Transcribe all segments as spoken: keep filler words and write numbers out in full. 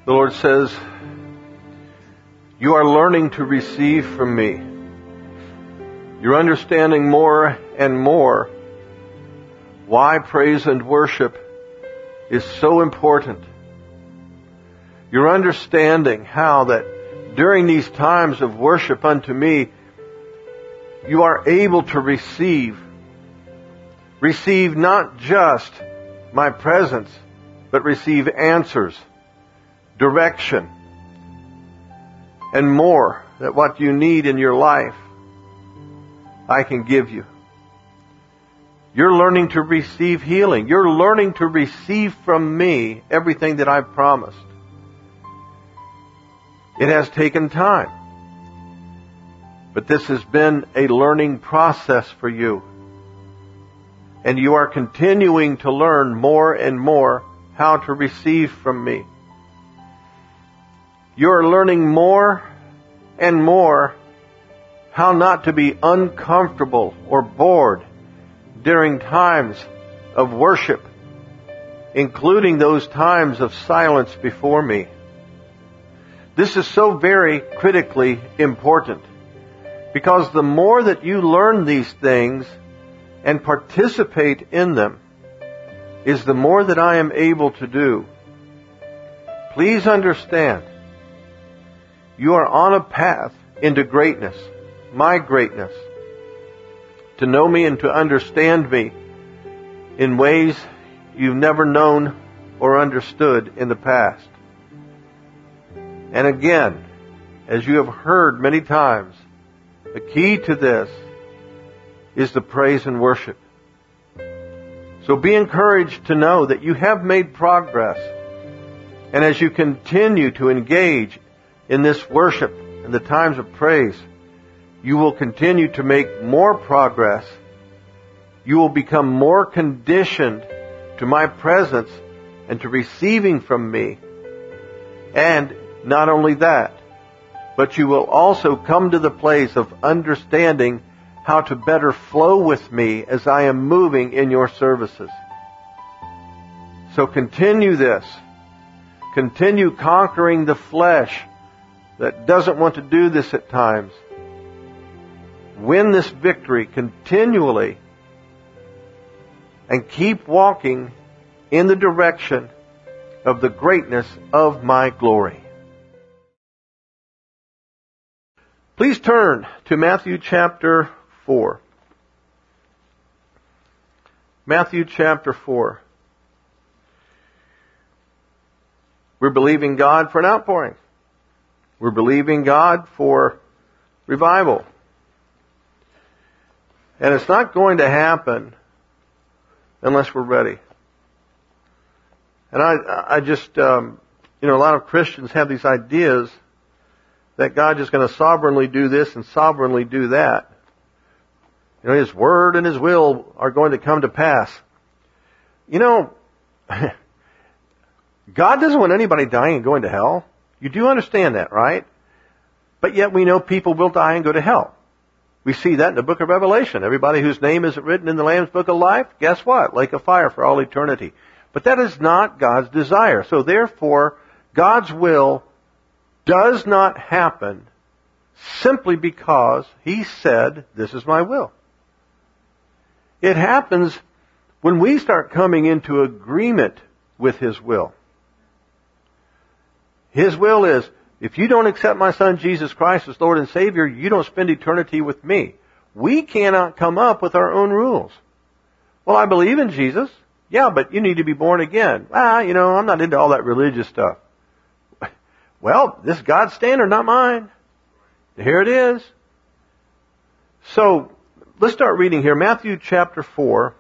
The Lord says, you are learning to receive from me. You're understanding more and more why praise and worship is so important. You're understanding how that during these times of worship unto me, you are able to receive. Receive not just my presence, but receive answers, direction, and more, that what you need in your life, I can give you. You're learning to receive healing. You're learning to receive from me everything that I've promised. It has taken time, but this has been a learning process for you. And you are continuing to learn more and more how to receive from me. You're learning more and more how not to be uncomfortable or bored during times of worship, including those times of silence before me. This is so very critically important, because the more that you learn these things and participate in them, is the more that I am able to do. Please understand, you are on a path into greatness, my greatness, to know me and to understand me in ways you've never known or understood in the past. And again, as you have heard many times, the key to this is the praise and worship. So be encouraged to know that you have made progress. And as you continue to engage in this worship and the times of praise, you will continue to make more progress. You will become more conditioned to my presence and to receiving from me. And not only that, but you will also come to the place of understanding how to better flow with me as I am moving in your services. So continue this. Continue conquering the flesh that doesn't want to do this at times. Win this victory continually and keep walking in the direction of the greatness of my glory. Please turn to Matthew chapter four. Matthew chapter four. We're believing God for an outpouring. We're believing God for revival. And it's not going to happen unless we're ready. And I, I just, um, you know, a lot of Christians have these ideas that God is going to sovereignly do this and sovereignly do that. You know, His Word and His will are going to come to pass. You know, God doesn't want anybody dying and going to hell. You do understand that, right? But yet we know people will die and go to hell. We see that in the book of Revelation. Everybody whose name isn't written in the Lamb's book of life, guess what? Lake of fire for all eternity. But that is not God's desire. So therefore, God's will does not happen simply because He said, this is my will. It happens when we start coming into agreement with His will. His will is, if you don't accept my Son Jesus Christ as Lord and Savior, you don't spend eternity with me. We cannot come up with our own rules. Well, I believe in Jesus. Yeah, but you need to be born again. Ah, you know, I'm not into all that religious stuff. Well, this is God's standard, not mine. Here it is. So, let's start reading here. Matthew chapter four.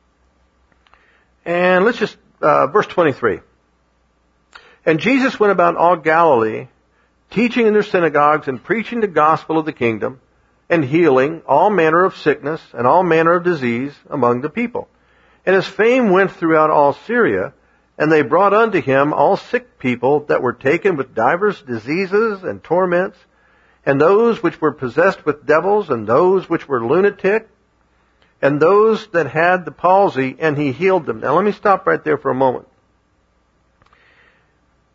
And let's just, uh, verse twenty-three. And Jesus went about all Galilee, teaching in their synagogues and preaching the gospel of the kingdom, and healing all manner of sickness and all manner of disease among the people. And his fame went throughout all Syria, and they brought unto him all sick people that were taken with divers diseases and torments, and those which were possessed with devils, and those which were lunatic, and those that had the palsy, and he healed them. Now let me stop right there for a moment.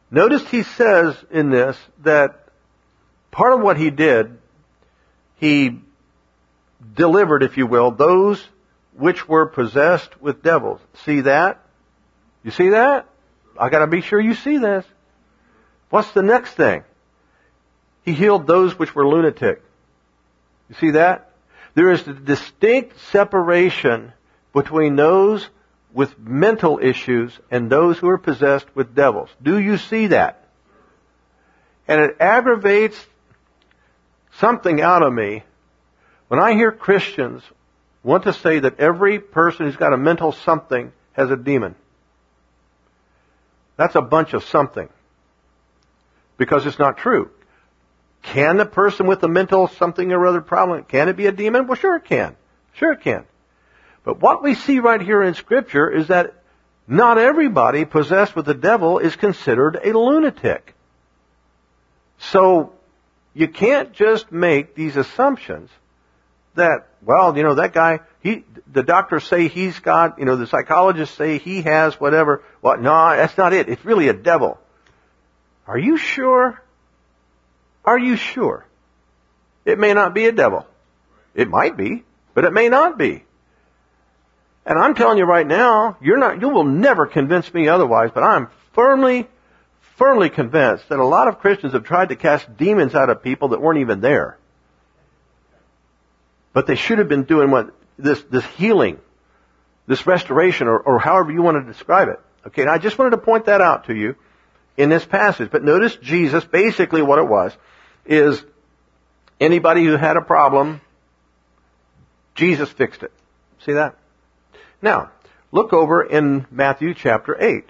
Notice he says in this that part of what he did, he delivered, if you will, those which were possessed with devils. See that? You see that? I gotta be sure you see this. What's the next thing? He healed those which were lunatic. You see that? There is a distinct separation between those with mental issues and those who are possessed with devils. Do you see that? And it aggravates something out of me when I hear Christians want to say that every person who's got a mental something has a demon. That's a bunch of something. Because it's not true. Can the person with a mental something or other problem, can it be a demon? Well, sure it can. Sure it can. But what we see right here in Scripture is that not everybody possessed with the devil is considered a lunatic. So, you can't just make these assumptions that, well, you know, that guy, he, the doctors say he's got, you know, the psychologists say he has whatever. Well, no, that's not it. It's really a devil. Are you sure? Are you sure? It may not be a devil. It might be, but it may not be. And I'm telling you right now, you're not, you will never convince me otherwise, but I'm firmly, firmly convinced that a lot of Christians have tried to cast demons out of people that weren't even there. But they should have been doing what, this, this healing, this restoration, or, or however you want to describe it. Okay, and I just wanted to point that out to you in this passage. But notice Jesus, basically what it was, is anybody who had a problem, Jesus fixed it. See that? Now, look over in Matthew chapter eight.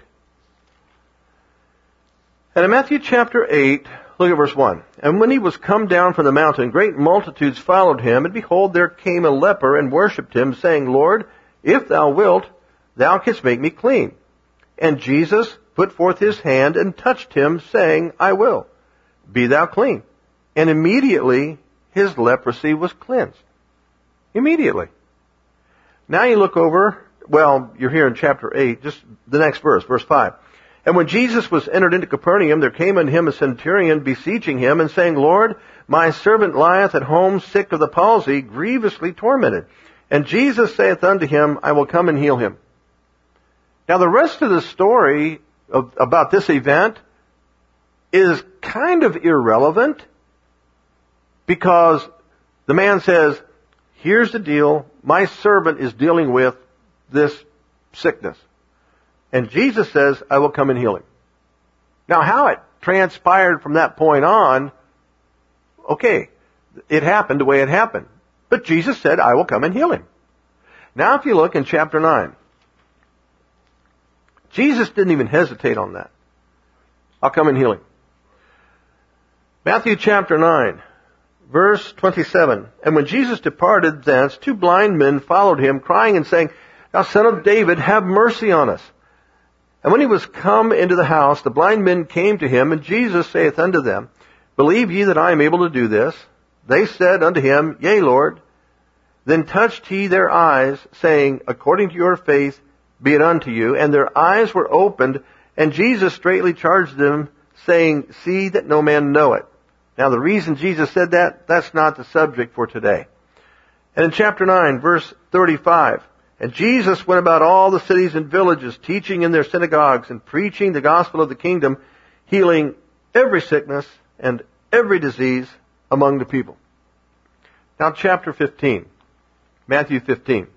And in Matthew chapter eight, look at verse one. And when he was come down from the mountain, great multitudes followed him, and behold, there came a leper and worshipped him, saying, Lord, if thou wilt, thou canst make me clean. And Jesus put forth his hand and touched him, saying, I will. Be thou clean. And immediately his leprosy was cleansed. Immediately. Now you look over, well, you're here in chapter eight, just the next verse, verse five. And when Jesus was entered into Capernaum, there came unto him a centurion beseeching him and saying, Lord, my servant lieth at home sick of the palsy, grievously tormented. And Jesus saith unto him, I will come and heal him. Now the rest of the story of, about this event is kind of irrelevant because the man says, here's the deal, my servant is dealing with this sickness. And Jesus says, I will come and heal him. Now how it transpired from that point on, okay, it happened the way it happened. But Jesus said, I will come and heal him. Now if you look in chapter nine, Jesus didn't even hesitate on that. I'll come and heal him. Matthew chapter nine, verse twenty-seven. And when Jesus departed thence, two blind men followed him, crying and saying, Thou son of David, have mercy on us. And when he was come into the house, the blind men came to him, and Jesus saith unto them, Believe ye that I am able to do this? They said unto him, Yea, Lord. Then touched he their eyes, saying, According to your faith be it unto you. And their eyes were opened, and Jesus straightly charged them, saying, See that no man know it. Now the reason Jesus said that, that's not the subject for today. And in chapter nine, verse thirty-five, And Jesus went about all the cities and villages, teaching in their synagogues and preaching the gospel of the kingdom, healing every sickness and every disease among the people. Now chapter fifteen, Matthew fifteen.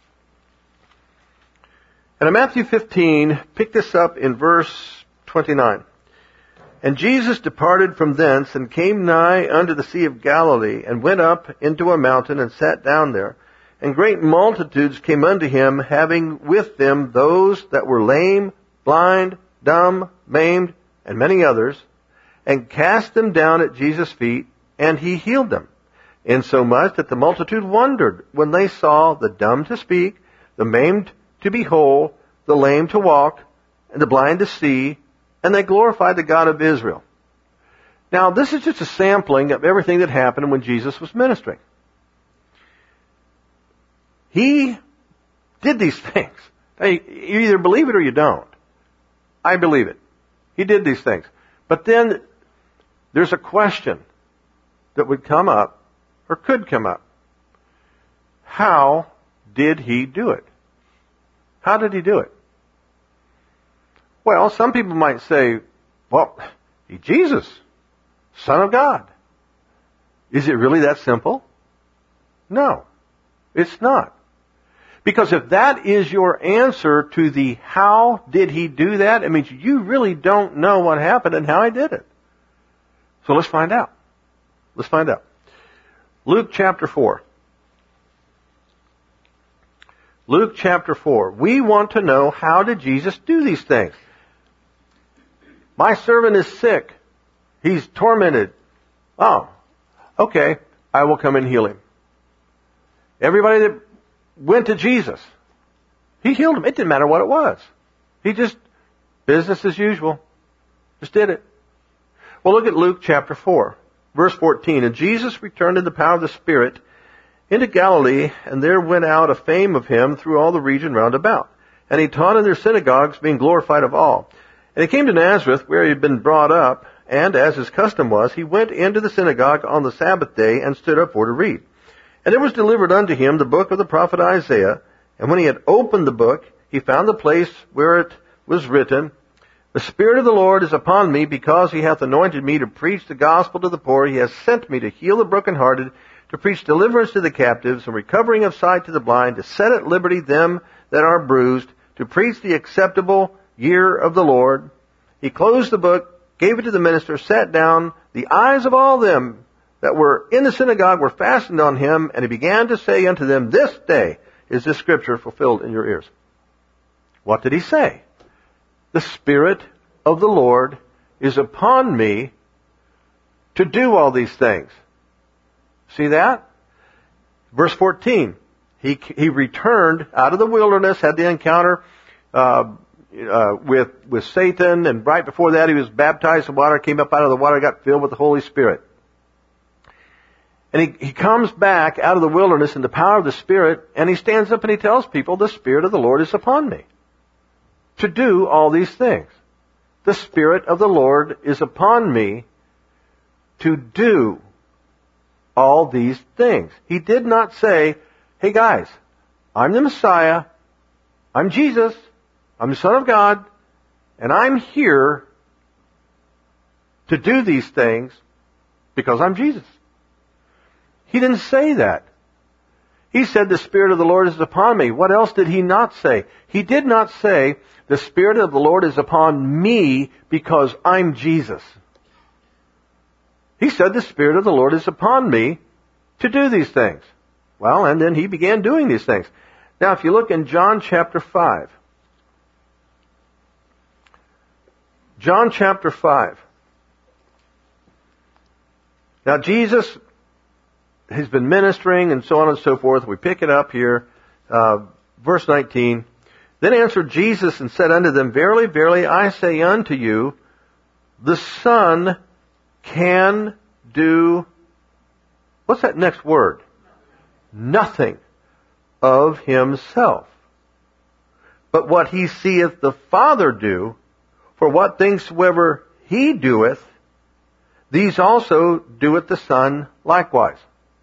And in Matthew fifteen, pick this up in verse twenty-nine. And Jesus departed from thence and came nigh unto the Sea of Galilee, and went up into a mountain and sat down there. And great multitudes came unto him, having with them those that were lame, blind, dumb, maimed, and many others, and cast them down at Jesus' feet, and he healed them. Insomuch that the multitude wondered when they saw the dumb to speak, the maimed to be whole, the lame to walk, and the blind to see, and they glorified the God of Israel. Now, this is just a sampling of everything that happened when Jesus was ministering. He did these things. You either believe it or you don't. I believe it. He did these things. But then there's a question that would come up, or could come up. How did he do it? How did he do it? Well, some people might say, well, he's Jesus, Son of God. Is it really that simple? No, it's not. Because if that is your answer to the how did he do that, it means you really don't know what happened and how he did it. So let's find out. Let's find out. Luke chapter four. Luke chapter four. We want to know, how did Jesus do these things? My servant is sick. He's tormented. Oh, okay. I will come and heal him. Everybody that went to Jesus, he healed him. It didn't matter what it was. He just, business as usual. Just did it. Well, look at Luke chapter four, verse fourteen. And Jesus returned in the power of the Spirit into Galilee, and there went out a fame of him through all the region round about. And he taught in their synagogues, being glorified of all. And he came to Nazareth, where he had been brought up, and as his custom was, he went into the synagogue on the Sabbath day and stood up for to read. And there was delivered unto him the book of the prophet Isaiah. And when he had opened the book, he found the place where it was written, The Spirit of the Lord is upon me, because he hath anointed me to preach the gospel to the poor. He has sent me to heal the brokenhearted, to preach deliverance to the captives, and recovering of sight to the blind, to set at liberty them that are bruised, to preach the acceptable year of the Lord. He closed the book, gave it to the minister, sat down. The eyes of all them that were in the synagogue were fastened on him, and he began to say unto them, This day is this scripture fulfilled in your ears. What did he say? The Spirit of the Lord is upon me to do all these things. See that? Verse fourteen. He he returned out of the wilderness, had the encounter uh, uh, with with Satan, and right before that he was baptized in water, came up out of the water, got filled with the Holy Spirit. And he, he comes back out of the wilderness in the power of the Spirit, and he stands up and he tells people, the Spirit of the Lord is upon me to do all these things. The Spirit of the Lord is upon me to do all these things. He did not say, hey guys, I'm the Messiah, I'm Jesus, I'm the Son of God, and I'm here to do these things because I'm Jesus. He didn't say that. He said, the Spirit of the Lord is upon me. What else did he not say? He did not say, the Spirit of the Lord is upon me because I'm Jesus. He said, the Spirit of the Lord is upon me to do these things. Well, and then he began doing these things. Now, if you look in John chapter five. John chapter five. Now, Jesus has been ministering and so on and so forth. We pick it up here. Uh, verse nineteen. Then answered Jesus and said unto them, Verily, verily, I say unto you, the Son can do, what's that next word? Nothing of himself. But what he seeth the Father do, for what things soever he doeth, these also doeth the Son likewise.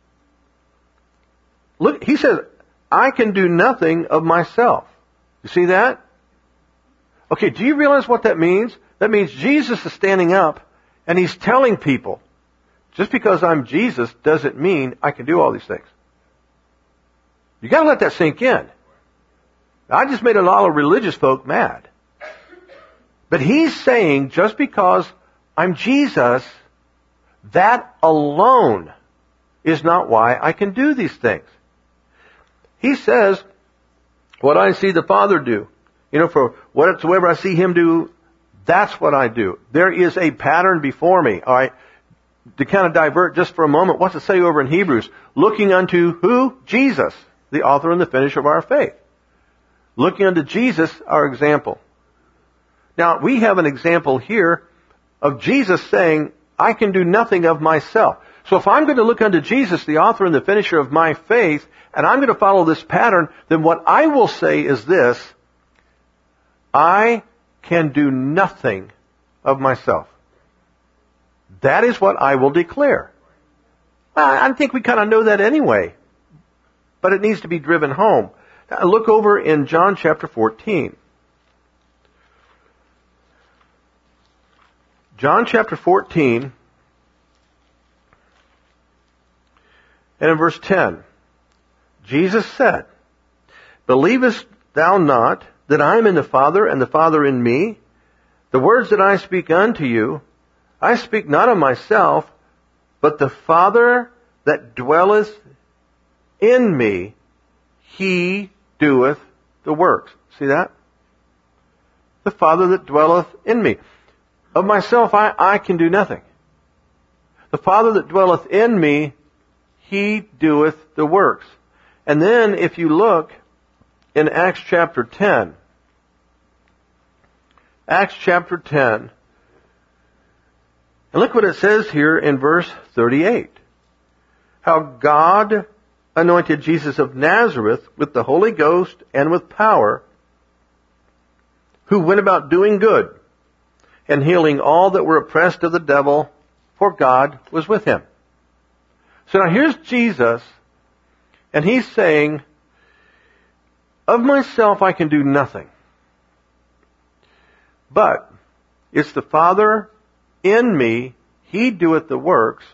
Look, he says, I can do nothing of myself. You see that? Okay, do you realize what that means? That means Jesus is standing up and he's telling people, just because I'm Jesus doesn't mean I can do all these things. You gotta let that sink in. I just made a lot of religious folk mad. But he's saying, just because I'm Jesus, that alone is not why I can do these things. He says, what I see the Father do, you know, for whatsoever I see him do, that's what I do. There is a pattern before me. All right. To kind of divert just for a moment, what's it say over in Hebrews? Looking unto who? Jesus, the author and the finisher of our faith. Looking unto Jesus, our example. Now, we have an example here of Jesus saying, I can do nothing of myself. So if I'm going to look unto Jesus, the author and the finisher of my faith, and I'm going to follow this pattern, then what I will say is this: I can do nothing of myself. That is what I will declare. Well, I think we kind of know that anyway, but it needs to be driven home. Now, look over in John chapter fourteen. John chapter fourteen, and in verse ten, Jesus said, "Believest thou not that I am in the Father, and the Father in me? The words that I speak unto you, I speak not of myself, but the Father that dwelleth in me, He doeth the works." See that? The Father that dwelleth in me. Of myself, I, I can do nothing. The Father that dwelleth in me, He doeth the works. And then if you look in Acts chapter ten, Acts chapter ten, and look what it says here in verse thirty-eight. How God anointed Jesus of Nazareth with the Holy Ghost and with power, who went about doing good and healing all that were oppressed of the devil, for God was with him. So now here's Jesus, and He's saying, of myself I can do nothing. But it's the Father in me, He doeth the works.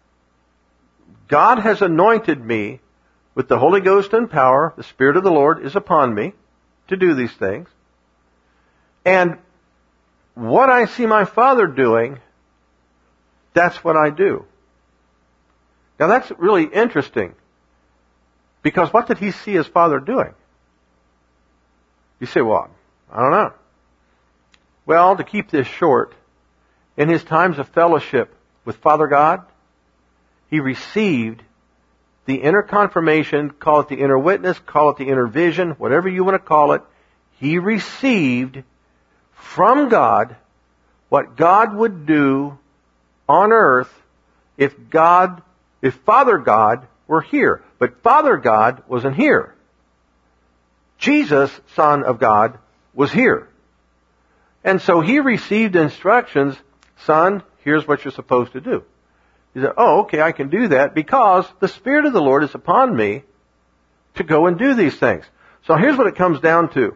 God has anointed me with the Holy Ghost and power. The Spirit of the Lord is upon me to do these things. And what I see my Father doing, that's what I do. Now that's really interesting. Because what did He see His Father doing? You say, well, I don't know. Well, to keep this short, in His times of fellowship with Father God, He received the inner confirmation, call it the inner witness, call it the inner vision, whatever you want to call it. He received from God what God would do on earth if God, if Father God were here. But Father God wasn't here. Jesus, Son of God, was here. And so He received instructions, son, here's what you're supposed to do. He said, oh, okay, I can do that because the Spirit of the Lord is upon me to go and do these things. So here's what it comes down to.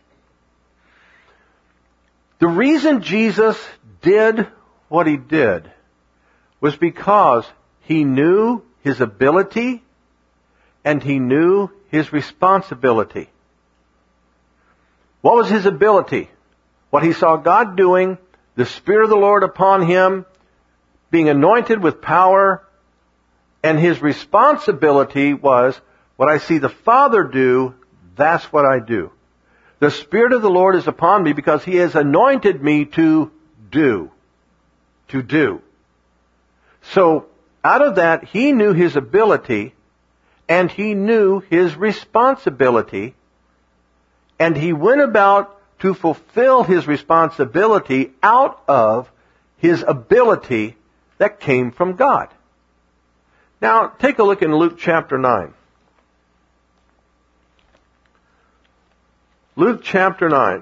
The reason Jesus did what He did was because He knew His ability and He knew His responsibility. What was His ability? What He saw God doing, the Spirit of the Lord upon Him, being anointed with power, and His responsibility was, what I see the Father do, that's what I do. The Spirit of the Lord is upon me because He has anointed me to do. To do. So, out of that, He knew His ability, and He knew His responsibility, and He went about to fulfill His responsibility out of His ability that came from God. Now, take a look in Luke chapter nine. Luke chapter nine.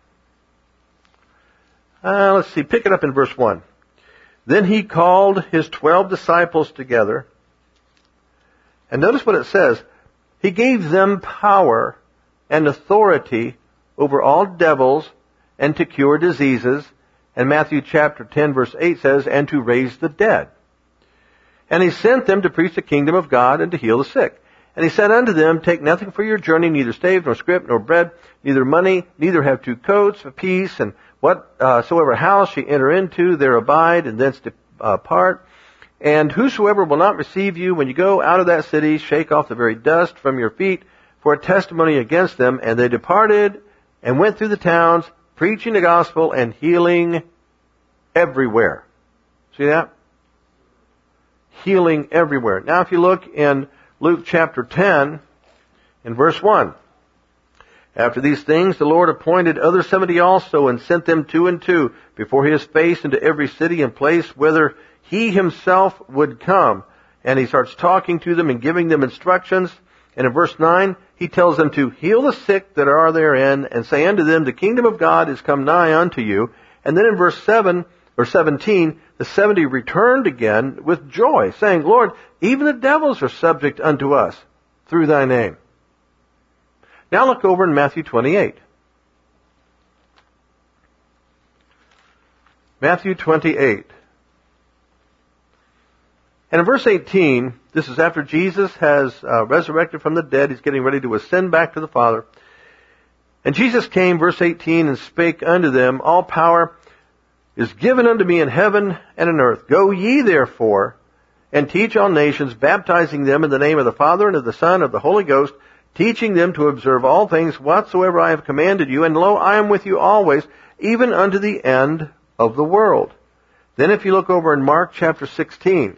Uh, let's see, pick it up in verse one. Then He called His twelve disciples together. And notice what it says. He gave them power and authority over all devils and to cure diseases. And Matthew chapter ten verse eight says, and to raise the dead. And He sent them to preach the kingdom of God and to heal the sick. And He said unto them, take nothing for your journey, neither stave, nor scrip, nor bread, neither money, neither have two coats of peace, and whatsoever house ye enter into, there abide, and thence depart. And whosoever will not receive you, when you go out of that city, shake off the very dust from your feet for a testimony against them. And they departed and went through the towns, preaching the gospel and healing everywhere. See that? Healing everywhere. Now if you look in Luke chapter ten, in verse one. After these things, the Lord appointed other seventy also, and sent them two and two before His face into every city and place whither He Himself would come. And He starts talking to them and giving them instructions. And in verse nine, He tells them to heal the sick that are therein, and say unto them, the kingdom of God is come nigh unto you. And then in verse seven, or seventeen, the seventy returned again with joy, saying, Lord, even the devils are subject unto us through thy name. Now look over in Matthew twenty-eight. Matthew twenty-eight. And in verse eighteen, this is after Jesus has uh, resurrected from the dead. He's getting ready to ascend back to the Father. And Jesus came, verse eighteen, and spake unto them, all power is given unto me in heaven and in earth. Go ye therefore, and teach all nations, baptizing them in the name of the Father and of the Son and of the Holy Ghost, teaching them to observe all things whatsoever I have commanded you. And lo, I am with you always, even unto the end of the world. Then if you look over in Mark chapter sixteen,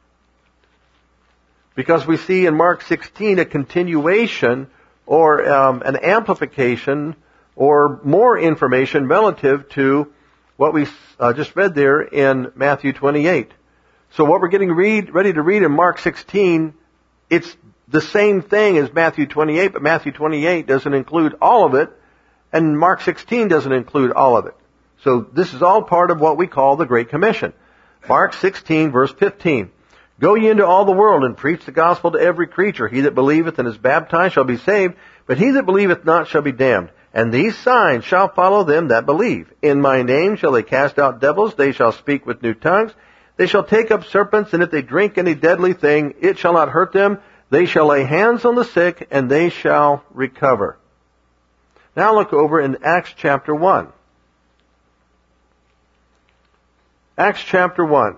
because we see in Mark sixteen a continuation or um, an amplification or more information relative to what we uh, just read there in Matthew twenty-eight. So what we're getting read, ready to read in Mark sixteen, it's the same thing as Matthew twenty-eight, but Matthew twenty-eight doesn't include all of it, and Mark sixteen doesn't include all of it. So this is all part of what we call the Great Commission. Mark sixteen, verse fifteen. Go ye into all the world and preach the gospel to every creature. He that believeth and is baptized shall be saved, but he that believeth not shall be damned. And these signs shall follow them that believe. In my name shall they cast out devils. They shall speak with new tongues. They shall take up serpents, and if they drink any deadly thing, it shall not hurt them. They shall lay hands on the sick, and they shall recover. Now look over in Acts chapter one. Acts chapter one.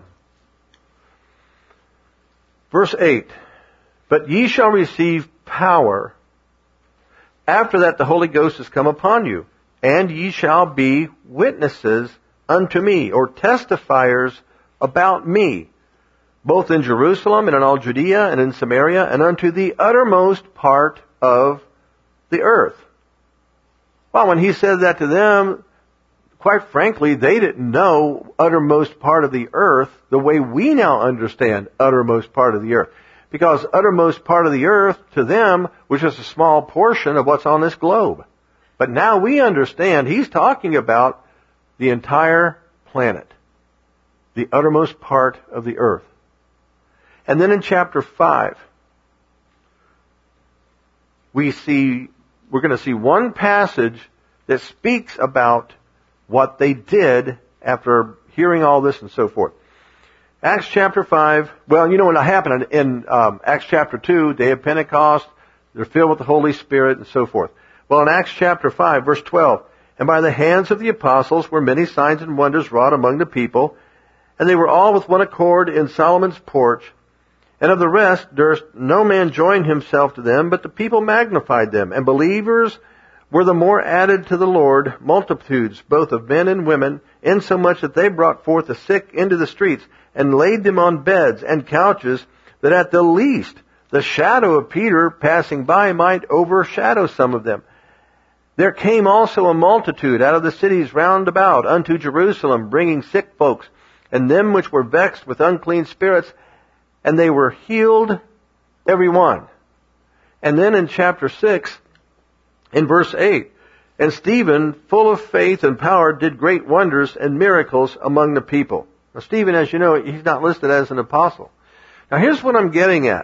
Verse eight. But ye shall receive power. After that the Holy Ghost is come upon you, and ye shall be witnesses unto me, or testifiers about me, both in Jerusalem and in all Judea and in Samaria, and unto the uttermost part of the earth. Well, when he said that to them, quite frankly, they didn't know uttermost part of the earth the way we now understand uttermost part of the earth. Because uttermost part of the earth, to them, was just a small portion of what's on this globe. But now we understand he's talking about the entire planet, the uttermost part of the earth. And then in chapter five, we see, we're going to see one passage that speaks about what they did after hearing all this and so forth. Acts chapter five, well, you know what happened in, in um, Acts chapter two, day of Pentecost, they're filled with the Holy Spirit and so forth. Well, in Acts chapter five, verse twelve, and by the hands of the apostles were many signs and wonders wrought among the people, and they were all with one accord in Solomon's porch, and of the rest durst no man join himself to them, but the people magnified them, and believers were the more added to the Lord, multitudes, both of men and women, insomuch that they brought forth the sick into the streets, and laid them on beds and couches, that at the least the shadow of Peter passing by might overshadow some of them. There came also a multitude out of the cities round about unto Jerusalem, bringing sick folks, and them which were vexed with unclean spirits, and they were healed every one. And then in chapter six, in verse eight, and Stephen, full of faith and power, did great wonders and miracles among the people. Now, Stephen, as you know, he's not listed as an apostle. Now, here's what I'm getting at.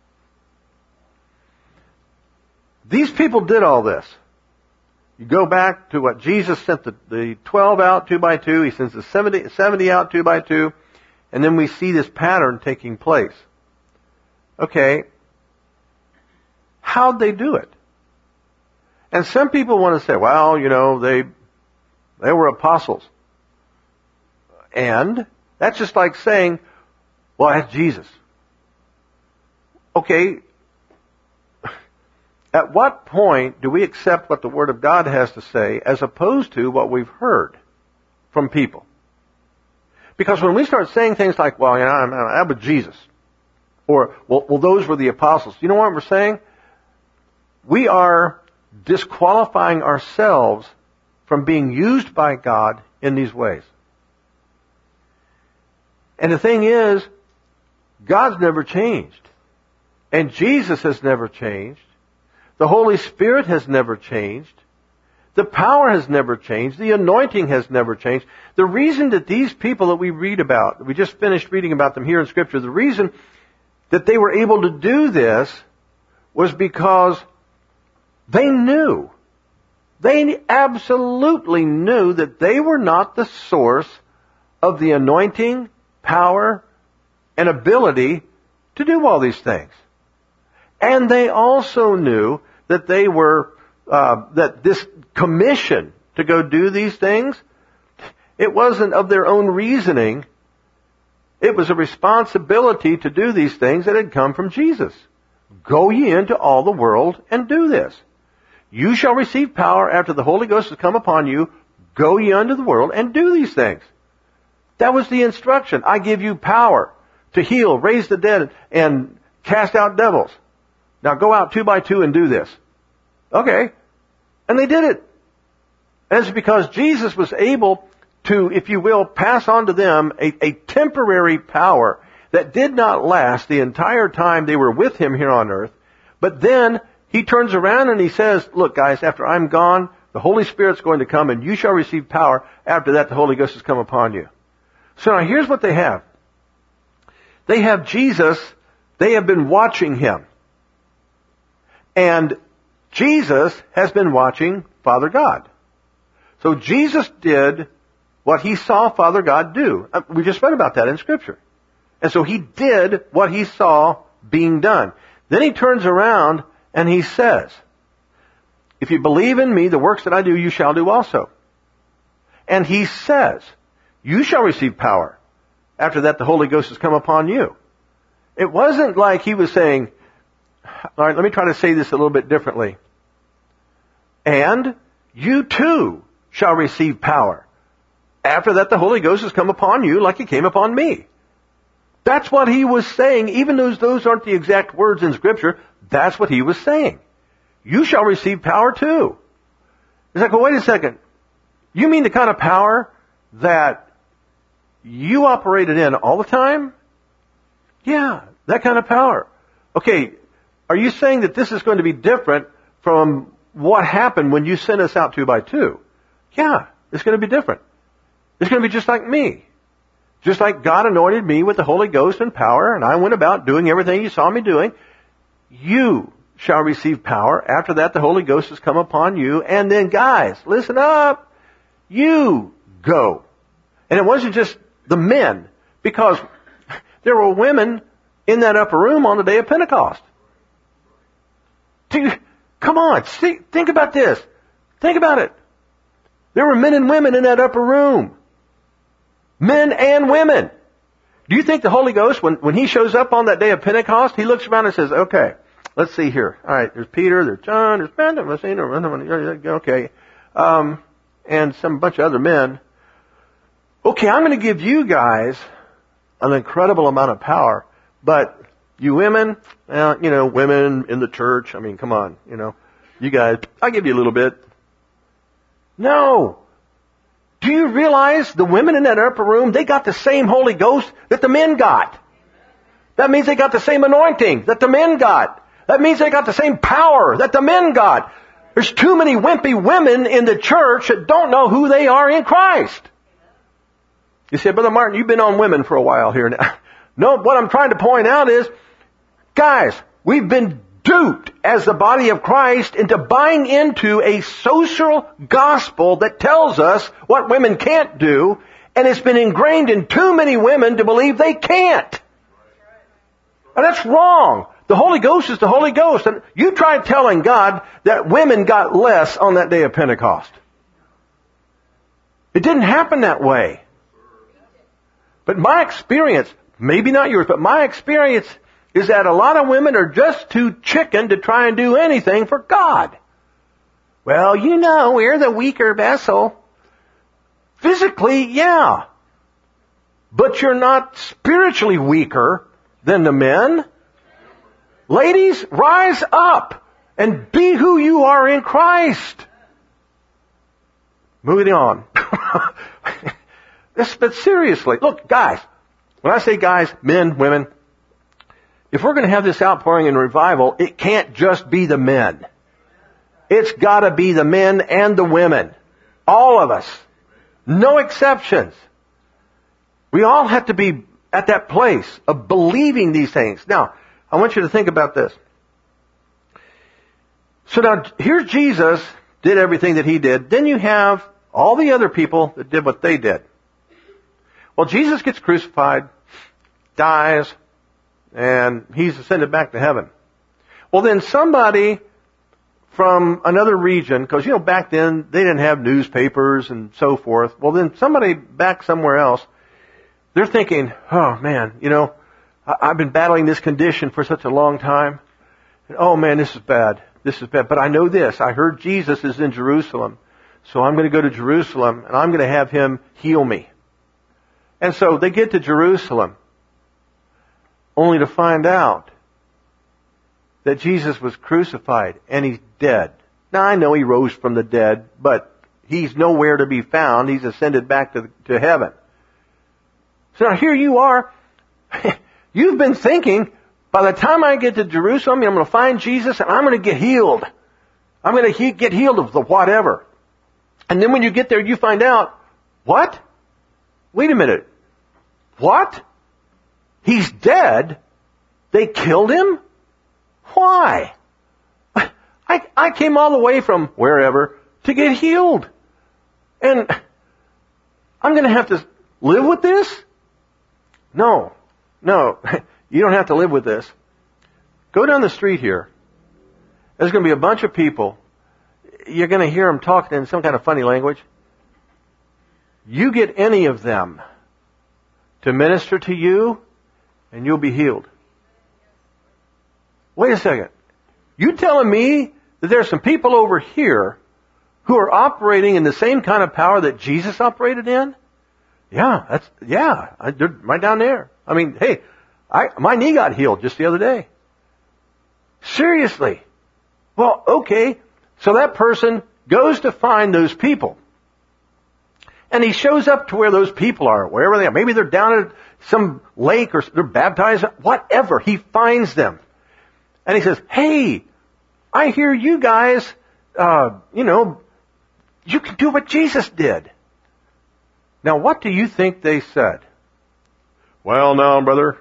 These people did all this. You go back to what Jesus sent the, the twelve out two by two. He sends the seventy, seventy out two by two. And then we see this pattern taking place. Okay. How'd they do it? And some people want to say, well, you know, they, they were apostles. And that's just like saying, well, that's Jesus. Okay. At what point do we accept what the Word of God has to say as opposed to what we've heard from people? Because when we start saying things like, well, you know, I'm, I'm with Jesus, or, well, well, those were the apostles, you know what we're saying? We are disqualifying ourselves from being used by God in these ways. And the thing is, God's never changed. And Jesus has never changed. The Holy Spirit has never changed. The power has never changed. The anointing has never changed. The reason that these people that we read about, we just finished reading about them here in Scripture, the reason that they were able to do this was because they knew. They absolutely knew that they were not the source of the anointing, power, and ability to do all these things. And they also knew that they were, uh, that this commission to go do these things, it wasn't of their own reasoning. It was a responsibility to do these things that had come from Jesus. Go ye into all the world and do this. You shall receive power after the Holy Ghost has come upon you. Go ye unto the world and do these things. That was the instruction. I give you power to heal, raise the dead, and cast out devils. Now go out two by two and do this. Okay. And they did it. And it's because Jesus was able to, if you will, pass on to them a, a temporary power that did not last the entire time they were with Him here on earth. But then He turns around and He says, look guys, after I'm gone, the Holy Spirit's going to come and you shall receive power. After that, the Holy Ghost has come upon you. So now here's what they have. They have Jesus. They have been watching Him. And Jesus has been watching Father God. So Jesus did what He saw Father God do. We just read about that in Scripture. And so He did what He saw being done. Then He turns around and He says, if you believe in Me, the works that I do, you shall do also. And He says, you shall receive power. After that, the Holy Ghost has come upon you. It wasn't like He was saying, all right, let me try to say this a little bit differently. And you too shall receive power. After that, the Holy Ghost has come upon you like He came upon me. That's what He was saying. Even though those aren't the exact words in Scripture, that's what He was saying. You shall receive power too. It's like, well, wait a second. You mean the kind of power that you operated in all the time? Yeah, that kind of power. Okay, are you saying that this is going to be different from what happened when you sent us out two by two? Yeah, it's going to be different. It's going to be just like me. Just like God anointed me with the Holy Ghost and power, and I went about doing everything you saw me doing. You shall receive power. After that, the Holy Ghost has come upon you. And then, guys, listen up. You go. And it wasn't just the men, because there were women in that upper room on the day of Pentecost. Come on, see, think about this. Think about it. There were men and women in that upper room. Men and women. Do you think the Holy Ghost, when, when He shows up on that day of Pentecost, He looks around and says, okay, let's see here. All right, there's Peter, there's John, there's Ben, okay, um, and some bunch of other men. Okay, I'm going to give you guys an incredible amount of power, but you women, well, you know, women in the church, I mean, come on, you know, you guys, I'll give you a little bit. No. Do you realize the women in that upper room, they got the same Holy Ghost that the men got? That means they got the same anointing that the men got. That means they got the same power that the men got. There's too many wimpy women in the church that don't know who they are in Christ. You say, Brother Martin, you've been on women for a while here now. No, what I'm trying to point out is, guys, we've been duped as the body of Christ into buying into a social gospel that tells us what women can't do, and it's been ingrained in too many women to believe they can't. And that's wrong. The Holy Ghost is the Holy Ghost. And you try telling God that women got less on that day of Pentecost. It didn't happen that way. But my experience, maybe not yours, but my experience is that a lot of women are just too chicken to try and do anything for God. Well, you know, we're the weaker vessel. Physically, yeah. But you're not spiritually weaker than the men. Ladies, rise up and be who you are in Christ. Moving on. But seriously, look, guys, when I say guys, men, women, if we're going to have this outpouring and revival, it can't just be the men. It's got to be the men and the women. All of us. No exceptions. We all have to be at that place of believing these things. Now, I want you to think about this. So now, here's Jesus, did everything that he did. Then you have all the other people that did what they did. Well, Jesus gets crucified, dies, and he's ascended back to heaven. Well, then somebody from another region, because, you know, back then they didn't have newspapers and so forth. Well, then somebody back somewhere else, they're thinking, oh man, you know, I've been battling this condition for such a long time. And, oh man, this is bad. This is bad. But I know this. I heard Jesus is in Jerusalem. So I'm going to go to Jerusalem and I'm going to have him heal me. And so they get to Jerusalem only to find out that Jesus was crucified and he's dead. Now I know he rose from the dead, but he's nowhere to be found. He's ascended back to, to heaven. So now here you are. You've been thinking, by the time I get to Jerusalem, I'm going to find Jesus and I'm going to get healed. I'm going to he- get healed of the whatever. And then when you get there, you find out, what? Wait a minute. What? He's dead? They killed him? Why? I, I came all the way from wherever to get healed. And I'm going to have to live with this? No. No. You don't have to live with this. Go down the street here. There's going to be a bunch of people. You're going to hear them talking in some kind of funny language. You get any of them to minister to you, and you'll be healed. Wait a second. You telling me that there's some people over here who are operating in the same kind of power that Jesus operated in? Yeah, that's, yeah, I, they're right down there. I mean, hey, I, my knee got healed just the other day. Seriously. Well, okay. So that person goes to find those people. And he shows up to where those people are, wherever they are. Maybe they're down at some lake or they're baptized, whatever. He finds them. And he says, hey, I hear you guys, uh, you know, you can do what Jesus did. Now, what do you think they said? Well, now, brother,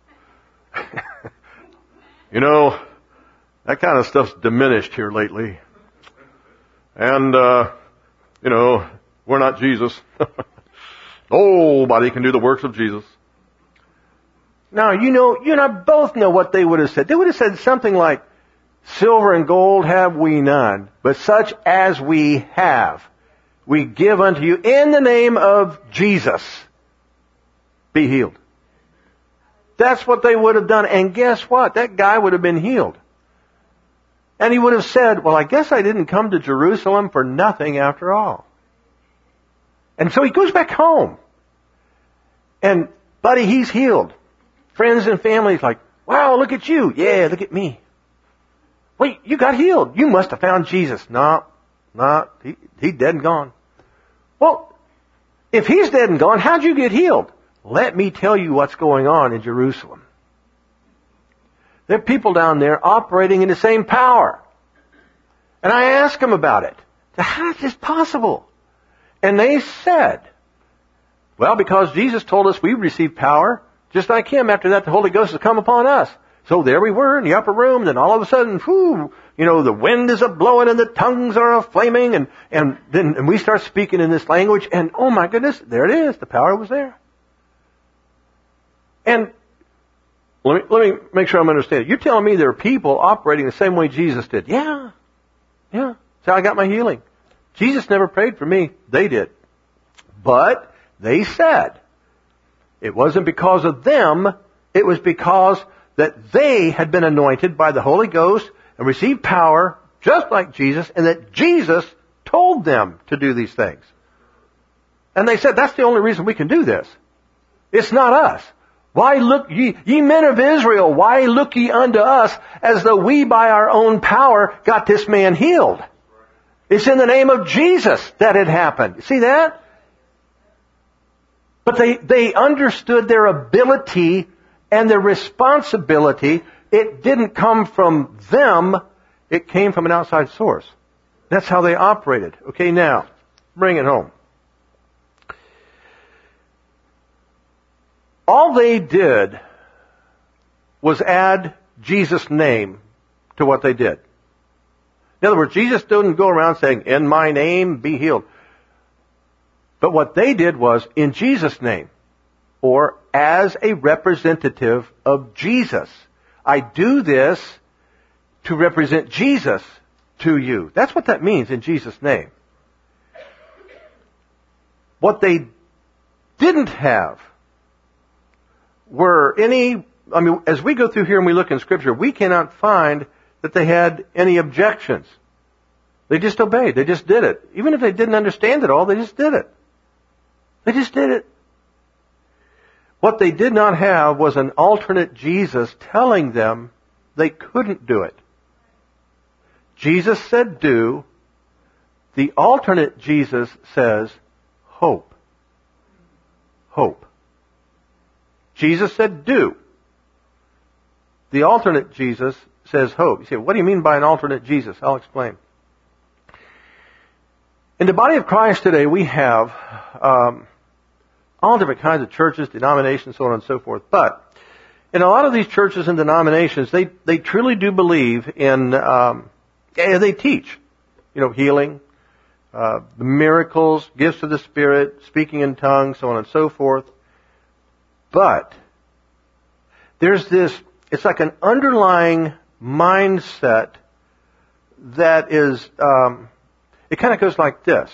you know, that kind of stuff's diminished here lately. And, uh, you know, we're not Jesus. Nobody can do the works of Jesus. Now, you know, you and I both know what they would have said. They would have said something like, silver and gold have we none, but such as we have, we give unto you in the name of Jesus. Be healed. That's what they would have done. And guess what? That guy would have been healed. And he would have said, well, I guess I didn't come to Jerusalem for nothing after all. And so he goes back home. And, buddy, he's healed. Friends and family's like, wow, look at you. Yeah, look at me. Wait, you got healed. You must have found Jesus. No, no, he, he's dead and gone. Well, if he's dead and gone, how'd you get healed? Let me tell you what's going on in Jerusalem. There are people down there operating in the same power. And I asked them about it. How is this possible? And they said, well, because Jesus told us we received power, just like him. After that, the Holy Ghost has come upon us. So there we were in the upper room, and then all of a sudden, whoo, you know, the wind is a-blowing and the tongues are a-flaming, and, and then and we start speaking in this language, and oh my goodness, there it is. The power was there. And let me, let me make sure I'm understanding. You're telling me there are people operating the same way Jesus did. Yeah. Yeah. That's how I got my healing. Jesus never prayed for me. They did. But they said it wasn't because of them. It was because that they had been anointed by the Holy Ghost and received power just like Jesus, and that Jesus told them to do these things. And they said, that's the only reason we can do this. It's not us. Why look ye, ye men of Israel, why look ye unto us as though we by our own power got this man healed? It's in the name of Jesus that it happened. See that? But they, they understood their ability and their responsibility. It didn't come from them. It came from an outside source. That's how they operated. Okay, now, bring it home. All they did was add Jesus' name to what they did. In other words, Jesus didn't go around saying, in my name, be healed. But what they did was, in Jesus' name, or as a representative of Jesus. I do this to represent Jesus to you. That's what that means, in Jesus' name. What they didn't have were any, I mean, as we go through here and we look in Scripture, we cannot find that they had any objections. They just obeyed. They just did it. Even if they didn't understand it all, they just did it. They just did it. What they did not have was an alternate Jesus telling them they couldn't do it. Jesus said do. The alternate Jesus says hope. Hope. Jesus said do. The alternate Jesus says hope. You say, what do you mean by an alternate Jesus? I'll explain. In the body of Christ today, we have um, all different kinds of churches, denominations, so on and so forth. But in a lot of these churches and denominations, they, they truly do believe in, um, and they teach, you know, healing, uh, the miracles, gifts of the Spirit, speaking in tongues, so on and so forth. But there's this, it's like an underlying mindset that is, um, it kind of goes like this.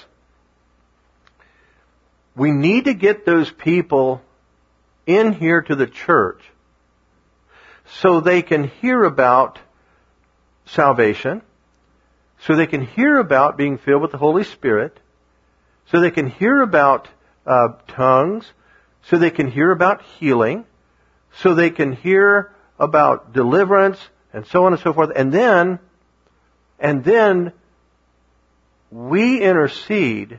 We need to get those people in here to the church so they can hear about salvation, so they can hear about being filled with the Holy Spirit, so they can hear about uh, tongues, so they can hear about healing, so they can hear about deliverance, and so on and so forth. And then, and then we intercede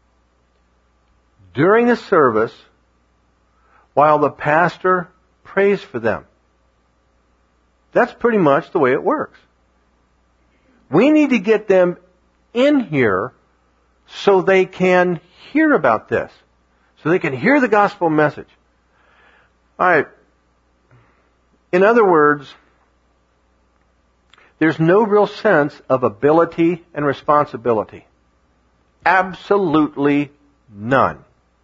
during the service while the pastor prays for them. That's pretty much the way it works. We need to get them in here so they can hear about this, so they can hear the gospel message. All right. In other words, there's no real sense of ability and responsibility. Absolutely none.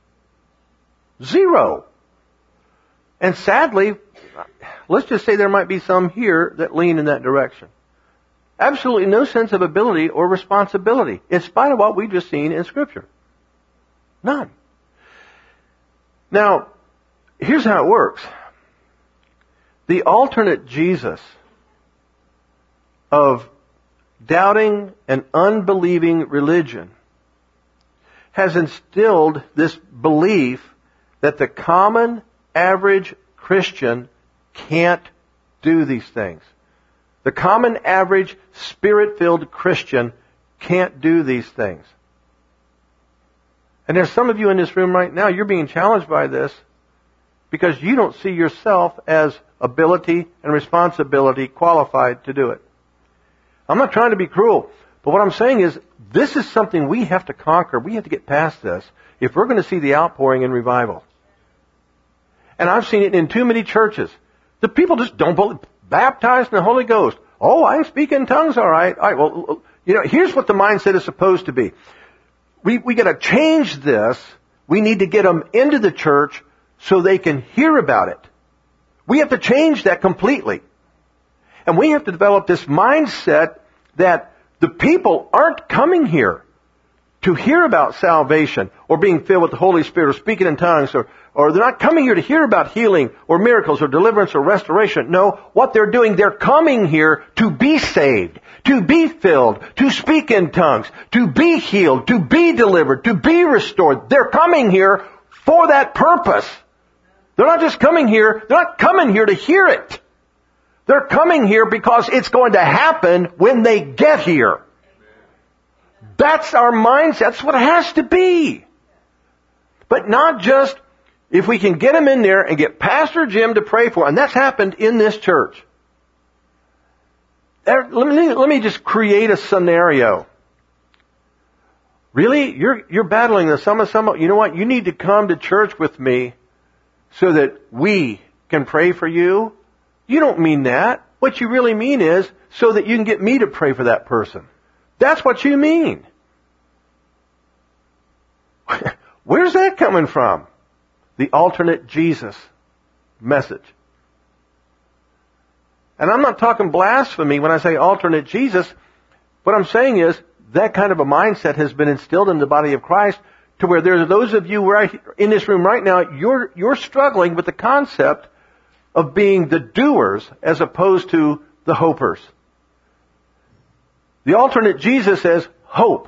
Zero. And sadly, let's just say there might be some here that lean in that direction. Absolutely no sense of ability or responsibility, in spite of what we've just seen in Scripture. None. Now, here's how it works. The alternate Jesus of doubting and unbelieving religion has instilled this belief that the common average Christian can't do these things. The common average Spirit-filled Christian can't do these things. And there's some of you in this room right now, you're being challenged by this because you don't see yourself as ability and responsibility qualified to do it. I'm not trying to be cruel, but what I'm saying is this is something we have to conquer. We have to get past this if we're going to see the outpouring and revival. And I've seen it in too many churches. The people just don't believe. Baptized in the Holy Ghost. Oh, I speak in tongues, all right. All right, well, you know, here's what the mindset is supposed to be. We we got to change this. We need to get them into the church so they can hear about it. We have to change that completely. And we have to develop this mindset that the people aren't coming here to hear about salvation or being filled with the Holy Spirit or speaking in tongues, or, or they're not coming here to hear about healing or miracles or deliverance or restoration. No, what they're doing, they're coming here to be saved, to be filled, to speak in tongues, to be healed, to be delivered, to be restored. They're coming here for that purpose. They're not just coming here, they're not coming here to hear it. They're coming here because it's going to happen when they get here. That's our mindset. That's what it has to be. But not just if we can get them in there and get Pastor Jim to pray for. And that's happened in this church. There, let me, let me just create a scenario. Really? You're, you're battling this. Some, some, you know what? You need to come to church with me so that we can pray for you. You don't mean that. What you really mean is so that you can get me to pray for that person. That's what you mean. Where's that coming from? The alternate Jesus message. And I'm not talking blasphemy when I say alternate Jesus. What I'm saying is that kind of a mindset has been instilled in the body of Christ to where there's those of you right in this room right now, you're, you're struggling with the concept of being the doers as opposed to the hopers. The alternate Jesus says hope.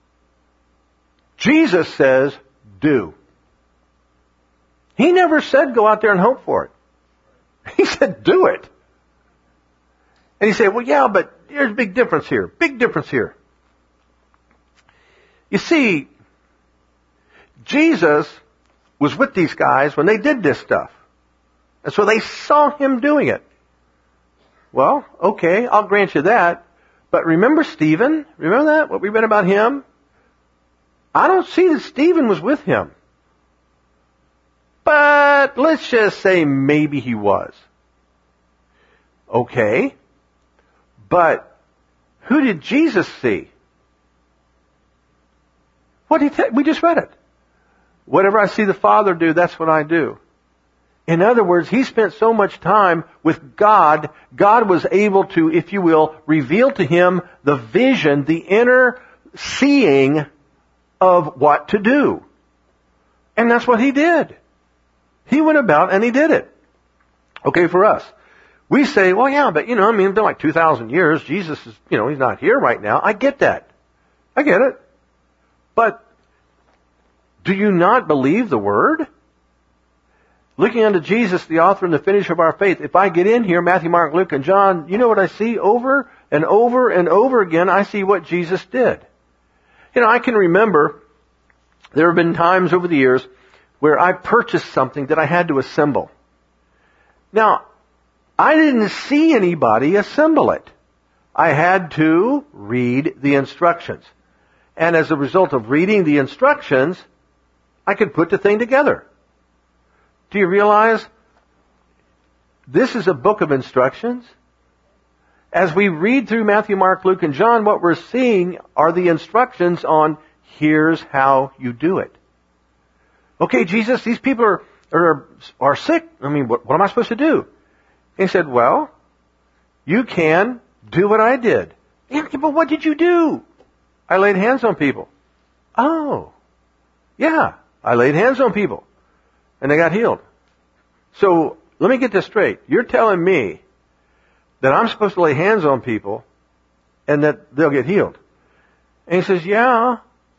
Jesus says do. He never said go out there and hope for it. He said do it. And he said, well, yeah, but there's a big difference here. Big difference here. You see, Jesus was with these guys when they did this stuff. And so they saw him doing it. Well, okay, I'll grant you that. But remember Stephen? Remember that? What we read about him? I don't see that Stephen was with him. But let's just say maybe he was. Okay. But who did Jesus see? What did he tell? We just read it. Whatever I see the Father do, that's what I do. In other words, he spent so much time with God, God was able to, if you will, reveal to him the vision, the inner seeing of what to do. And that's what he did. He went about and he did it. Okay, for us. We say, well, yeah, but, you know, I mean, it's been like two thousand years. Jesus is, you know, he's not here right now. I get that. I get it. But do you not believe the Word? Looking unto Jesus, the author and the finisher of our faith. If I get in here, Matthew, Mark, Luke, and John, you know what I see over and over and over again? I see what Jesus did. You know, I can remember there have been times over the years where I purchased something that I had to assemble. Now, I didn't see anybody assemble it. I had to read the instructions. And as a result of reading the instructions, I could put the thing together. Do you realize this is a book of instructions? As we read through Matthew, Mark, Luke, and John, what we're seeing are the instructions on here's how you do it. Okay, Jesus, these people are are, are sick. I mean, what, what am I supposed to do? And he said, well, you can do what I did. Yeah, but what did you do? I laid hands on people. Oh, yeah, I laid hands on people. And they got healed. So, let me get this straight. You're telling me that I'm supposed to lay hands on people and that they'll get healed. And he says, yeah.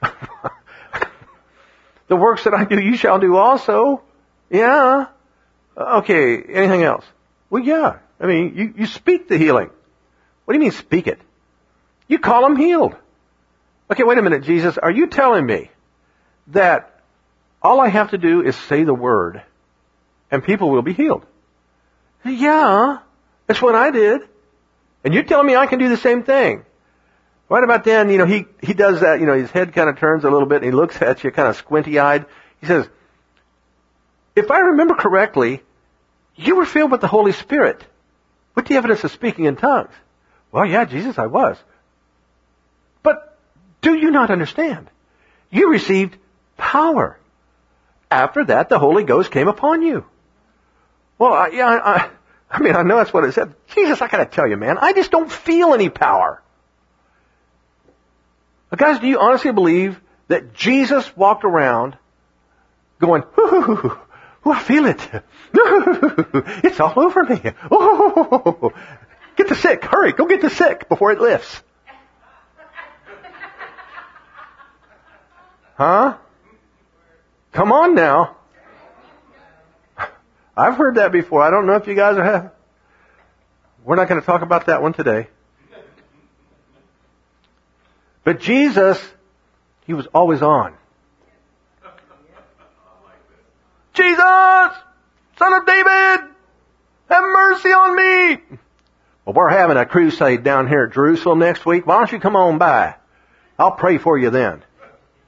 The works that I do, you shall do also. Yeah. Okay, anything else? Well, yeah. I mean, you, you speak the healing. What do you mean speak it? You call them healed. Okay, wait a minute, Jesus. Are you telling me that all I have to do is say the word and people will be healed? Yeah, that's what I did. And you're telling me I can do the same thing. Right about then, you know, he, he does that, you know, his head kind of turns a little bit and he looks at you kind of squinty-eyed. He says, if I remember correctly, you were filled with the Holy Spirit with the evidence of speaking in tongues. Well, yeah, Jesus, I was. But do you not understand? You received power. After that, the Holy Ghost came upon you. Well, I, yeah, I, I mean, I know that's what it said. Jesus, I gotta tell you, man, I just don't feel any power. Now, guys, do you honestly believe that Jesus walked around going, ooh, ooh, I feel it. It's all over me. Ooh, get the sick. Hurry, go get the sick before it lifts. Huh? Come on now. I've heard that before. I don't know if you guys have. We're not going to talk about that one today. But Jesus, he was always on. Jesus, Son of David, have mercy on me. Well, we're having a crusade down here at Jerusalem next week. Why don't you come on by? I'll pray for you then.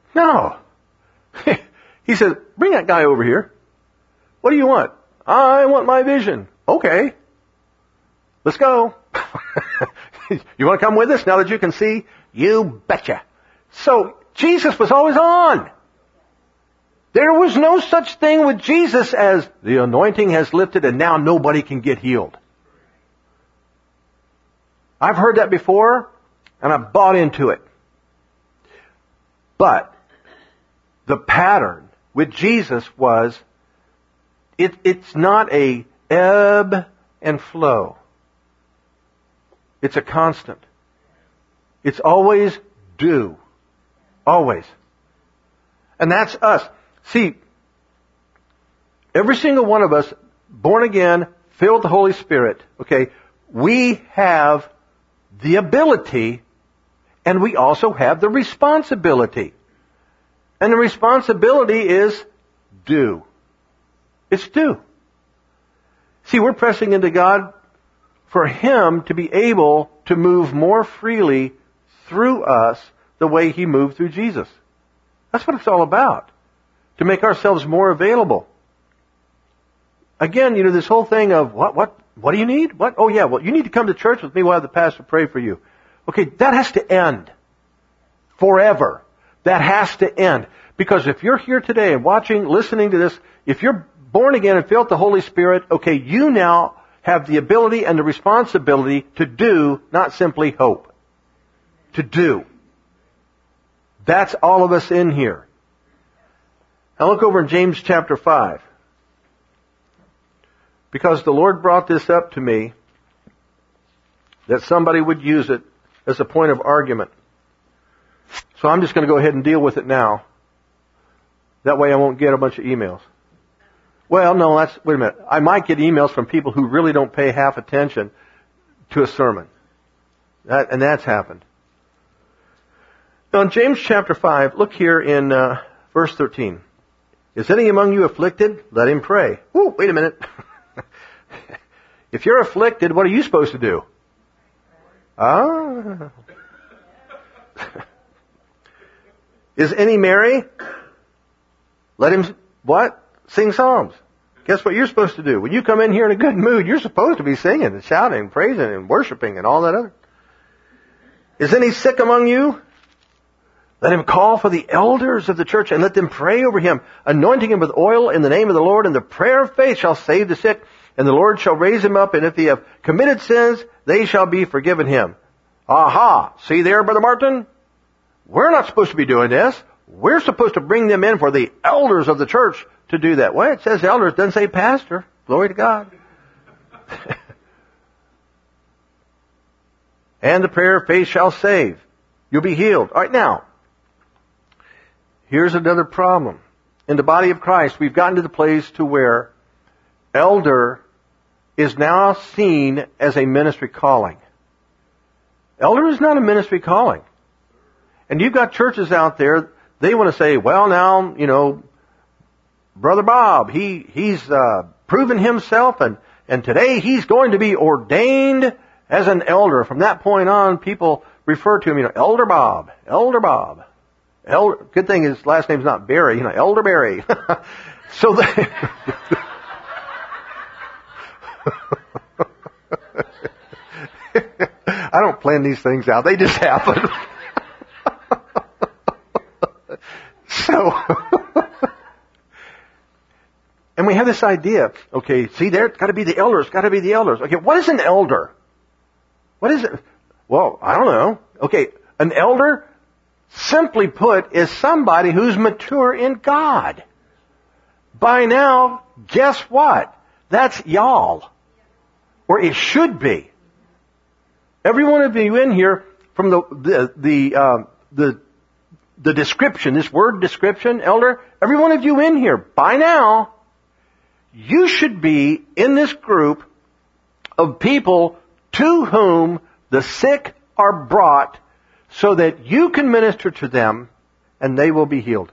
No. He says, bring that guy over here. What do you want? I want my vision. Okay. Let's go. You want to come with us now that you can see? You betcha. So Jesus was always on. There was no such thing with Jesus as the anointing has lifted and now nobody can get healed. I've heard that before and I've bought into it. But the pattern with Jesus was it, it's not a ebb and flow. It's a constant. It's always do. Always. And that's us. See, every single one of us, born again, filled with the Holy Spirit, okay, we have the ability and we also have the responsibility. And the responsibility is do. It's do. See, we're pressing into God for Him to be able to move more freely through us the way He moved through Jesus. That's what it's all about. To make ourselves more available. Again, you know, this whole thing of, what, what, what do you need? What? Oh yeah, well, you need to come to church with me. We'll have the pastor pray for you. Okay, that has to end. Forever. That has to end. Because if you're here today and watching, listening to this, if you're born again and filled with the Holy Spirit, okay, you now have the ability and the responsibility to do, not simply hope. To do. That's all of us in here. Now look over in James chapter five. Because the Lord brought this up to me, that somebody would use it as a point of argument. So I'm just going to go ahead and deal with it now. That way I won't get a bunch of emails. Well, no, that's, wait a minute. I might get emails from people who really don't pay half attention to a sermon. That, and that's happened. Now in James chapter five, look here in uh, verse thirteen. Is any among you afflicted? Let him pray. Ooh, wait a minute. If you're afflicted, what are you supposed to do? Ah. Is any merry? Let him, what? Sing psalms. Guess what you're supposed to do? When you come in here in a good mood, you're supposed to be singing and shouting and praising and worshiping and all that other. Is any sick among you? Let him call for the elders of the church and let them pray over him, anointing him with oil in the name of the Lord, and the prayer of faith shall save the sick, and the Lord shall raise him up, and if he have committed sins, they shall be forgiven him. Aha! See there, Brother Martin? We're not supposed to be doing this. We're supposed to bring them in for the elders of the church to do that. Well, it says elders, it doesn't say pastor. Glory to God. And the prayer of faith shall save. You'll be healed. All right, now, here's another problem. In the body of Christ, we've gotten to the place to where elder is now seen as a ministry calling. Elder is not a ministry calling. And you've got churches out there, they want to say, well now, you know, Brother Bob, he, he's, uh, proven himself and, and today he's going to be ordained as an elder. From that point on, people refer to him, you know, Elder Bob, Elder Bob. Elder, good thing his last name's not Barry, you know, Elder Barry. So they, I don't plan these things out. They just happen. So, and we have this idea, okay, see there, it's got to be the elders, got to be the elders. Okay, what is an elder? What is it? Well, I don't know. Okay, an elder, simply put, is somebody who's mature in God. By now, guess what? That's y'all. Or it should be. Every one of you in here, from the the the uh, the, the description, this word description, elder, every one of you in here, by now, you should be in this group of people to whom the sick are brought so that you can minister to them and they will be healed.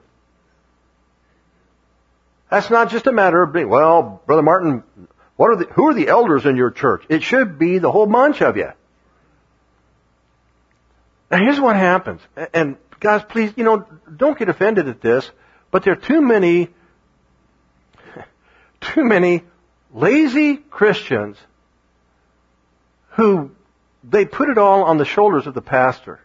That's not just a matter of being, well, Brother Martin, what are the, who are the elders in your church? It should be the whole bunch of you. Now here's what happens, and guys, please, you know, don't get offended at this, but there are too many, too many lazy Christians who they put it all on the shoulders of the pastor.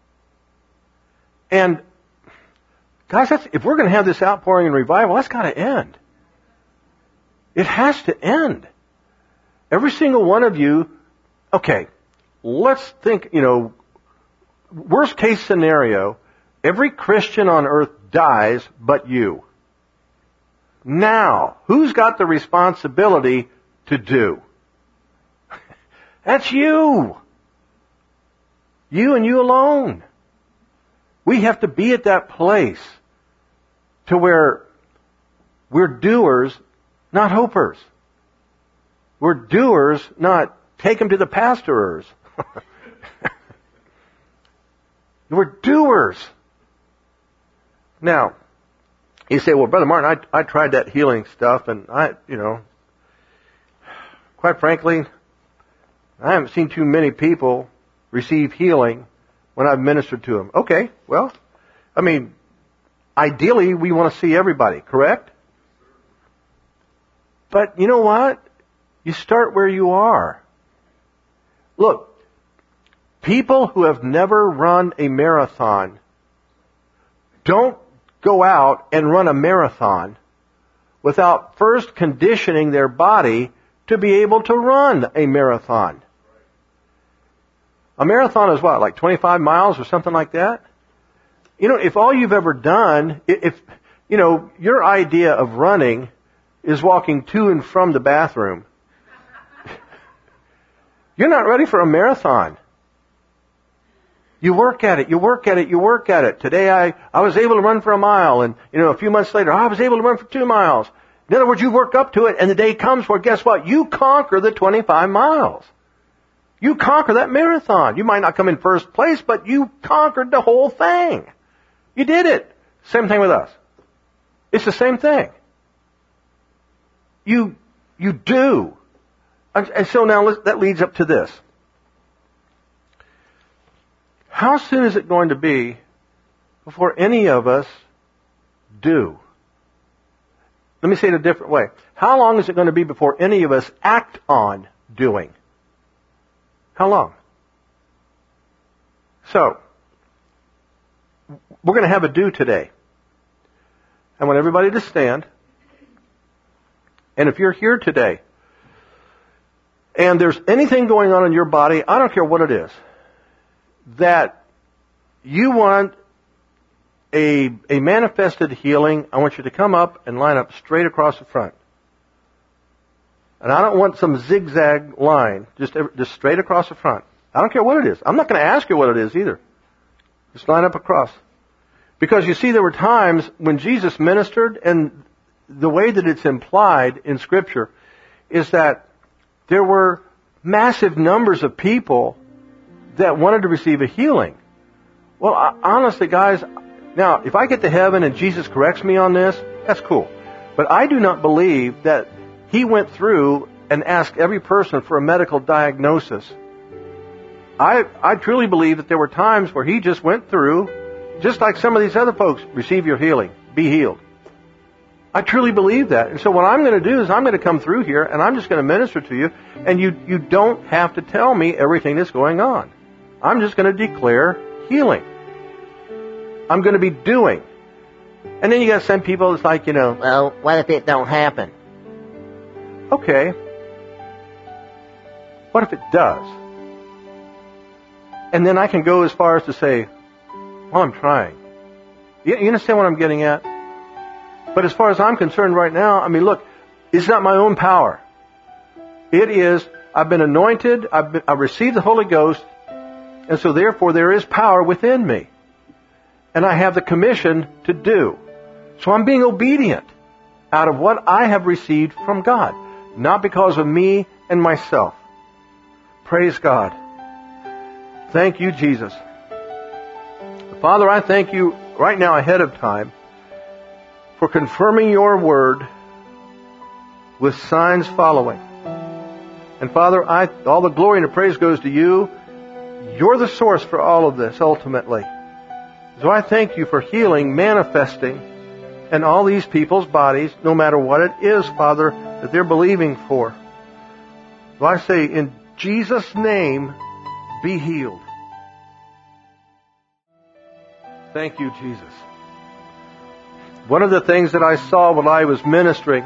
And guys, that's, if we're going to have this outpouring and revival, that's got to end. It has to end. Every single one of you, okay, let's think, you know, worst case scenario, every Christian on earth dies but you. Now, who's got the responsibility to do? That's you. You and you alone. We have to be at that place to where we're doers, not hopers. We're doers, not take them to the pastorers. We're doers. Now, you say, well, Brother Martin, I, I tried that healing stuff, and I, you know, quite frankly, I haven't seen too many people receive healing when I've ministered to them. Okay, well, I mean, ideally, we want to see everybody, correct? But you know what? You start where you are. Look, people who have never run a marathon don't go out and run a marathon without first conditioning their body to be able to run a marathon. A marathon is what, like twenty-five miles or something like that? You know, if all you've ever done, if, you know, your idea of running is walking to and from the bathroom, you're not ready for a marathon. You work at it, you work at it, you work at it. Today I, I was able to run for a mile, and, you know, a few months later, I was able to run for two miles. In other words, you work up to it, and the day comes where, guess what? You conquer the twenty-five miles. You conquer that marathon. You might not come in first place, but you conquered the whole thing. You did it. Same thing with us. It's the same thing. You, you do. And, and so now let's, that leads up to this. How soon is it going to be before any of us do? Let me say it a different way. How long is it going to be before any of us act on doing? How long? So, we're going to have a do today. I want everybody to stand. And if you're here today, and there's anything going on in your body, I don't care what it is, that you want a, a manifested healing, I want you to come up and line up straight across the front. And I don't want some zigzag line, just, just straight across the front. I don't care what it is. I'm not going to ask you what it is either. Just line up across. Because you see, there were times when Jesus ministered, and the way that it's implied in Scripture is that there were massive numbers of people that wanted to receive a healing. Well, I, honestly, guys, now, if I get to heaven and Jesus corrects me on this, that's cool. But I do not believe that He went through and asked every person for a medical diagnosis. I, I truly believe that there were times where He just went through, just like some of these other folks, receive your healing, be healed. I truly believe that. And so what I'm going to do is I'm going to come through here and I'm just going to minister to you, and you, you don't have to tell me everything that's going on. I'm just going to declare healing. I'm going to be doing. And then you got some people that's like, you know, well, what if it don't happen? Okay. What if it does? And then I can go as far as to say, well, I'm trying. You, you understand what I'm getting at? But as far as I'm concerned right now, I mean, look, it's not my own power. It is, I've been anointed, I've, been, I've received the Holy Ghost, and so therefore there is power within me. And I have the commission to do. So I'm being obedient out of what I have received from God, not because of me and myself. Praise God. Thank you, Jesus. Father, I thank you right now ahead of time for confirming your word with signs following. And Father, I, all the glory and the praise goes to you. You're the source for all of this, ultimately. So I thank you for healing manifesting in all these people's bodies, no matter what it is, Father, that they're believing for. So I say, in Jesus' name, be healed. Thank you, Jesus. One of the things that I saw while I was ministering,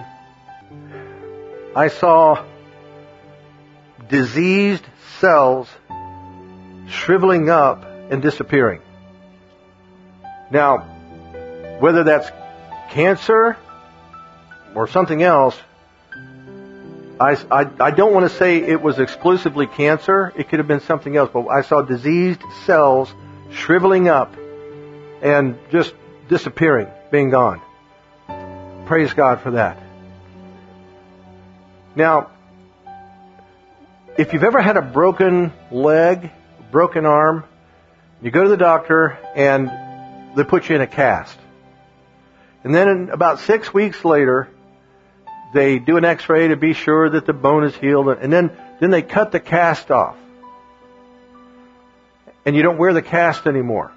I saw diseased cells shriveling up and disappearing. Now, whether that's cancer or something else, I, I, I don't want to say it was exclusively cancer. It could have been something else, but I saw diseased cells shriveling up and just disappearing, being gone. Praise God for that. Now, if you've ever had a broken leg, broken arm, you go to the doctor and they put you in a cast. And then about six weeks later, they do an x-ray to be sure that the bone is healed. And then, then they cut the cast off. And you don't wear the cast anymore.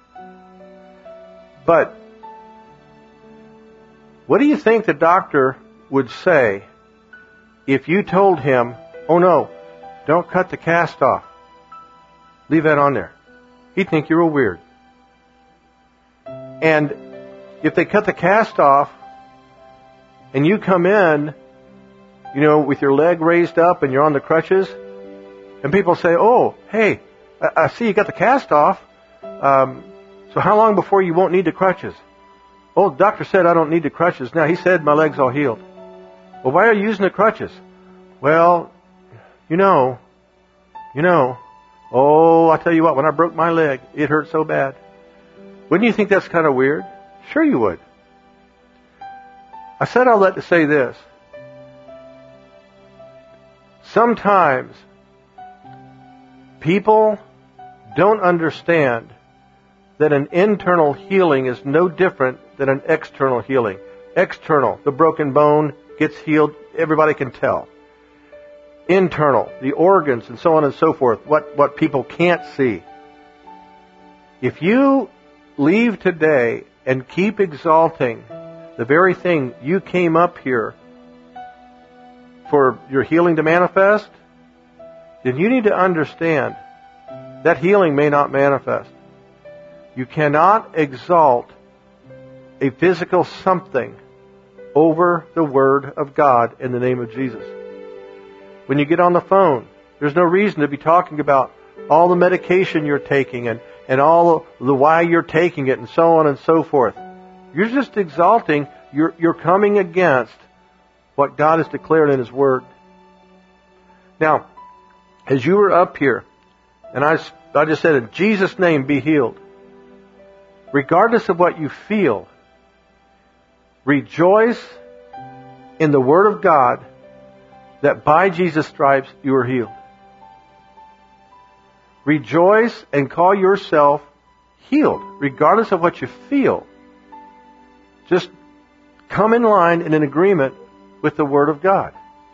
But what do you think the doctor would say if you told him, oh no, don't cut the cast off. Leave that on there. He'd think you were weird. And if they cut the cast off and you come in, you know, with your leg raised up and you're on the crutches, and people say, oh, hey, I, I see you got the cast off. Um, so how long before you won't need the crutches? Oh, the doctor said I don't need the crutches. Now, he said my leg's all healed. Well, why are you using the crutches? Well, you know, you know, oh, I tell you what, when I broke my leg, it hurt so bad. Wouldn't you think that's kind of weird? Sure you would. I said all that to say this. Sometimes people don't understand that an internal healing is no different than an external healing. External, the broken bone gets healed, everybody can tell. Internal, the organs and so on and so forth, what, what people can't see. If you leave today and keep exalting the very thing you came up here for your healing to manifest, then you need to understand that healing may not manifest. You cannot exalt a physical something over the Word of God in the name of Jesus. When you get on the phone, there's no reason to be talking about all the medication you're taking and, and all the why you're taking it and so on and so forth. You're just exalting, you're, you're coming against what God has declared in His Word. Now, as you were up here, and I, I just said, in Jesus' name, be healed. Regardless of what you feel, rejoice in the Word of God that by Jesus' stripes you are healed. Rejoice and call yourself healed, regardless of what you feel. Just come in line and in agreement with the Word of God.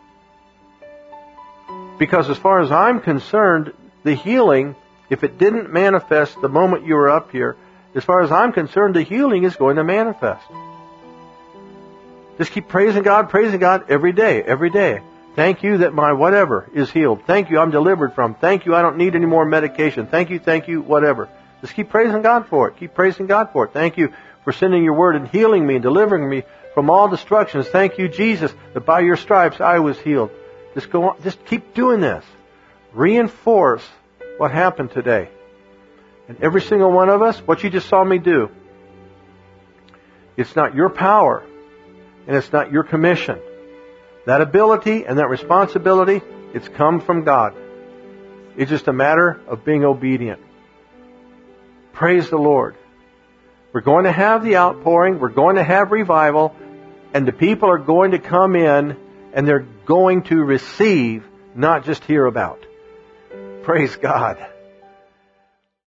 Because as far as I'm concerned, the healing, if it didn't manifest the moment you were up here, as far as I'm concerned, the healing is going to manifest. Just keep praising God, praising God every day, every day. Thank you that my whatever is healed. Thank you I'm delivered from. Thank you I don't need any more medication. Thank you, thank you, whatever. Just keep praising God for it. Keep praising God for it. Thank you for sending your word and healing me and delivering me from all destructions. Thank you, Jesus, that by your stripes I was healed. Just go on. Just keep doing this. Reinforce what happened today. And every single one of us, what you just saw me do, it's not your power and it's not your commission. That ability and that responsibility, it's come from God. It's just a matter of being obedient. Praise the Lord. We're going to have the outpouring. We're going to have revival. And the people are going to come in and they're going to receive, not just hear about. Praise God.